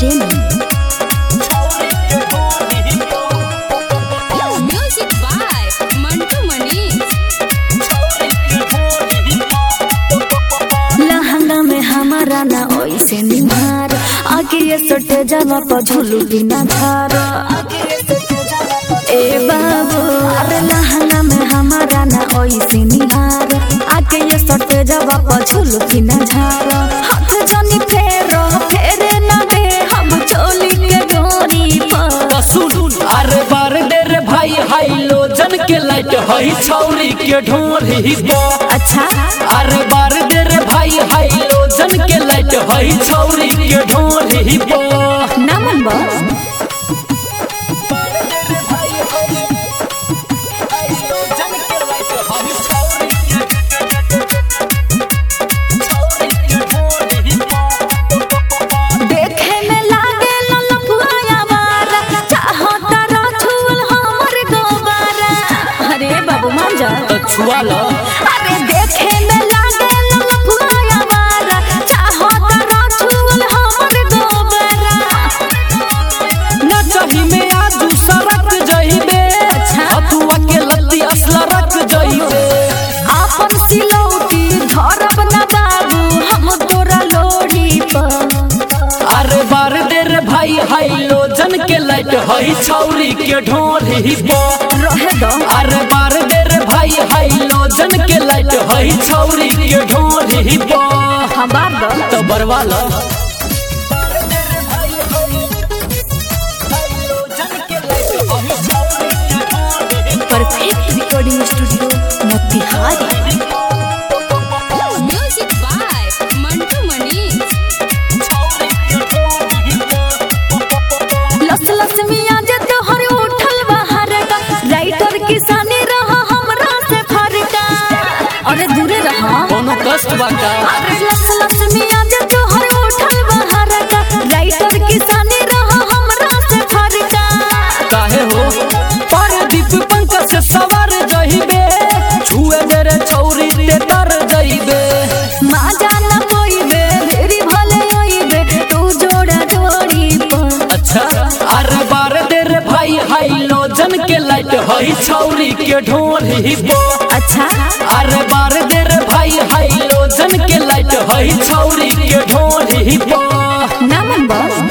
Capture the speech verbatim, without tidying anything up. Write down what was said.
entertainment. Music by Mantu Manish. लहंगा में हमारा ना ओइसे निहार आगे ये सटे जावा पर झोलू बिना धार ए बाबू अरे लहंगा में हमारा ना ओइसे निहार आगे ये सटे जावा पर झोलू बिना धार हाथ जानी फेरो फेरे ना दे हम चोली के डोरी पर सुन अरे बार दे रे भाई हाइलो जन के लाइट हई छौरी के ढोरी बा। अच्छा अरे बार दे रे भाई हाइलो जन के लाइट हई छौरी के ढोरी बा। ना मन बा देखे में लागे ललपुआया वाला चाहता राछुल हमर गोबारा अरे बाबू मान जा तो छुआ लो अरे देखे में लागे ललपुआया वाला चाहता राछुल हमर गोबारा ना चाही में आजू सरक जइबे अच्छा। अतुआ के लत्ती असला रख जइबे। आपन सिलौटी धरब ना बाबू हम तोरा लोड़ी पर अरे बार दे रे भाई हाइलो जन के लाइट हई छौरी के ढोरी बा। रहे दो अरे बार दे रे भाई हाइलो जन के लाइट हई छौरी के ढोरी बा। हमार दो तो बरवाला perfect recording studio Motihari Music by Mantu Manish. लस लस मिया जे तोहर उठल बाहर का राइटर किसानी रहा हमरा से फरका अरे दूरे रहा कोनो कष्ट बाका अरे लस लस मिया जे तोहर उठल बाहर का राइटर किसानी रहा हमरा से फरका काहे हो परदीप पंकज से सवार जइबे छुए दे रे छौरी ते तर जइबे। माँ जाना कोई बे मेरी भले होइबे तू जोड़ा जोड़ी पर अच्छा अरे बार दे रे भाई हाइलो जन के लाइट हई छौरी के ढोरी बा। अच्छा अरे बार दे रे भाई हाइलो जन के लाइट हई छौरी के ढोरी बा। ना मन बा